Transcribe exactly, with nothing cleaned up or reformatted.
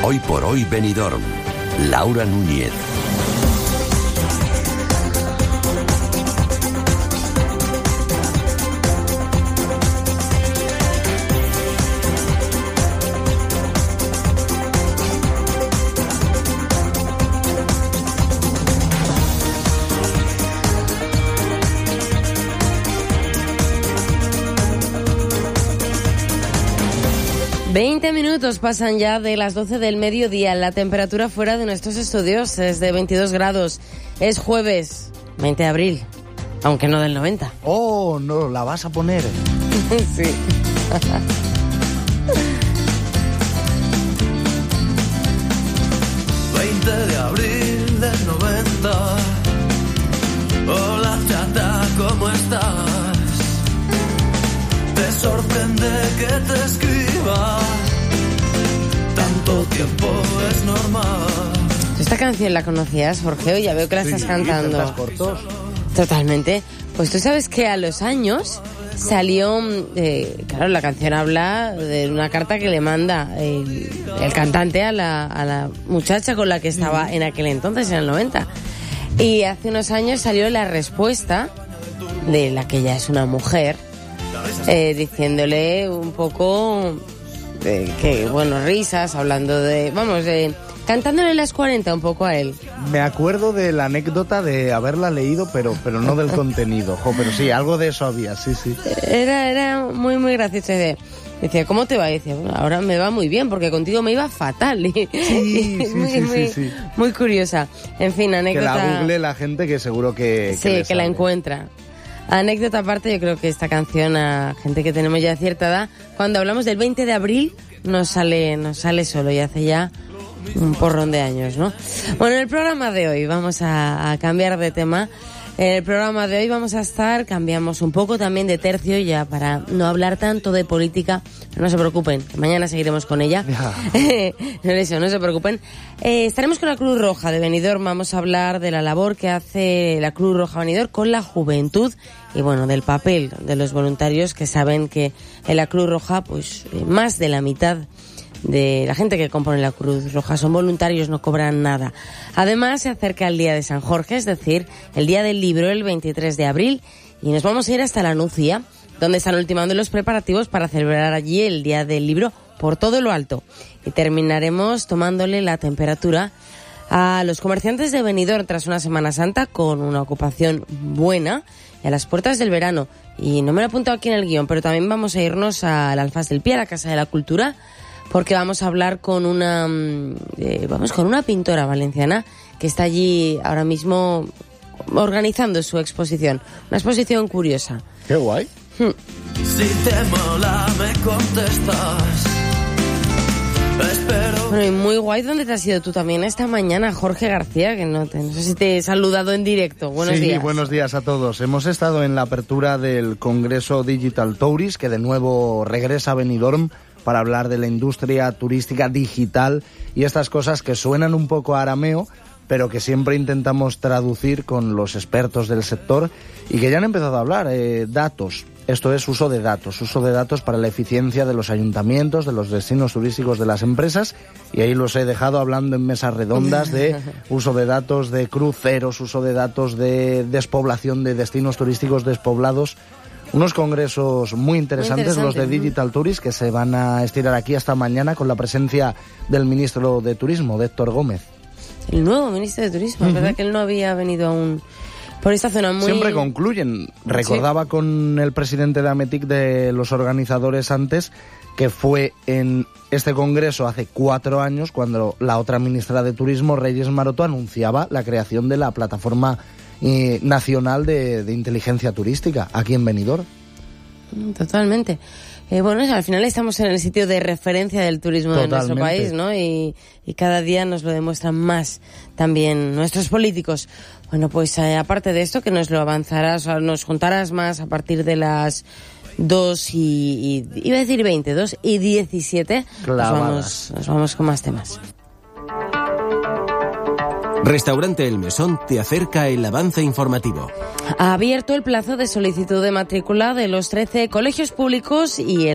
Hoy por hoy Benidorm. Laura Núñez. veinte minutos pasan ya de las doce del mediodía. La temperatura fuera de nuestros estudios es de veintidós grados. Es jueves, veinte de abril, aunque no del noventa. Oh, no, la vas a poner. Sí. veinte de abril del noventa. Hola chata, ¿cómo estás? Te sorprende que te escriba. Tanto tiempo es normal. ¿Esta canción la conocías, Jorge? Ya veo que la estás sí, cantando. Cortos. Totalmente. Pues tú sabes que a los años salió... Eh, claro, la canción habla de una carta que le manda el, el cantante a la, a la muchacha con la que estaba en aquel entonces, en el noventa. Y hace unos años salió la respuesta de la que ya es una mujer, eh, diciéndole un poco eh, que, bueno, risas, hablando de, vamos, de, cantándole las cuarenta un poco a él. Me acuerdo de la anécdota de haberla leído, pero pero no del contenido. Jo, pero sí, algo de eso había, sí, sí. Era, era muy, muy gracioso. Decía, ¿cómo te va? Y decía, bueno, ahora me va muy bien, porque contigo me iba fatal. Y, sí, y sí, muy, sí, muy, sí, sí. muy curiosa. En fin, anécdota... Que la google la gente, que seguro que... que sí, le que sale. la encuentra. Anécdota aparte, yo creo que esta canción, a gente que tenemos ya cierta edad, cuando hablamos del veinte de abril, nos sale, nos sale solo, y hace ya un porrón de años, ¿no? Bueno, en el programa de hoy vamos a, a cambiar de tema. En el programa de hoy vamos a estar, cambiamos un poco también de tercio ya para no hablar tanto de política, pero no se preocupen, que mañana seguiremos con ella. No, eso, no se preocupen. Eh, estaremos con la Cruz Roja de Benidorm, vamos a hablar de la labor que hace la Cruz Roja Benidorm con la juventud y bueno, del papel de los voluntarios, que saben que en la Cruz Roja pues más de la mitad de la gente que compone la Cruz Roja son voluntarios, no cobran nada. Además, se acerca el día de San Jorge, es decir, el día del libro, el veintitrés de abril, y nos vamos a ir hasta la Nucía, donde están ultimando los preparativos para celebrar allí el día del libro por todo lo alto. Y terminaremos tomándole la temperatura a los comerciantes de Benidorm tras una Semana Santa con una ocupación buena y a las puertas del verano. Y no me lo he apuntado aquí en el guión, pero también vamos a irnos al Alfaz del Pi, a la Casa de la Cultura, porque vamos a hablar con una eh, vamos con una pintora valenciana que está allí ahora mismo organizando su exposición, una exposición curiosa. Qué guay. Hmm. Si te mola me contestas. Espero. Bueno, y muy guay. ¿Dónde te has ido tú también esta mañana, Jorge García? Que no, te, no sé si te he saludado en directo. Buenos sí, días. Sí, buenos días a todos. Hemos estado en la apertura del Congreso Digital Tourist, que de nuevo regresa a Benidorm para hablar de la industria turística digital y estas cosas que suenan un poco a arameo, pero que siempre intentamos traducir con los expertos del sector y que ya han empezado a hablar. Eh, datos, esto es uso de datos, uso de datos para la eficiencia de los ayuntamientos, de los destinos turísticos de las empresas, y ahí los he dejado hablando en mesas redondas de uso de datos de cruceros, uso de datos de despoblación de destinos turísticos despoblados. Unos congresos muy interesantes, muy interesante. Los de Digital Tourist, que se van a estirar aquí hasta mañana con la presencia del ministro de Turismo, de Héctor Gómez. El nuevo ministro de Turismo, es uh-huh. verdad que él no había venido aún por esta zona muy... Siempre concluyen. Recordaba sí. con el presidente de Ametic, de los organizadores antes, que fue en este congreso hace cuatro años cuando la otra ministra de Turismo, Reyes Maroto, anunciaba la creación de la plataforma Eh, nacional de, de inteligencia turística aquí en Benidorm. Totalmente. Eh, bueno, al final estamos en el sitio de referencia del turismo Totalmente. de nuestro país, ¿no? Y, y cada día nos lo demuestran más también nuestros políticos. Bueno, pues eh, aparte de esto, que nos lo avanzarás, o nos contarás más a partir de las dos y, y iba a decir veinte, dos y diecisiete. Nos vamos, nos vamos con más temas. Restaurante El Mesón te acerca el avance informativo. Ha abierto el plazo de solicitud de matrícula de los trece colegios públicos y el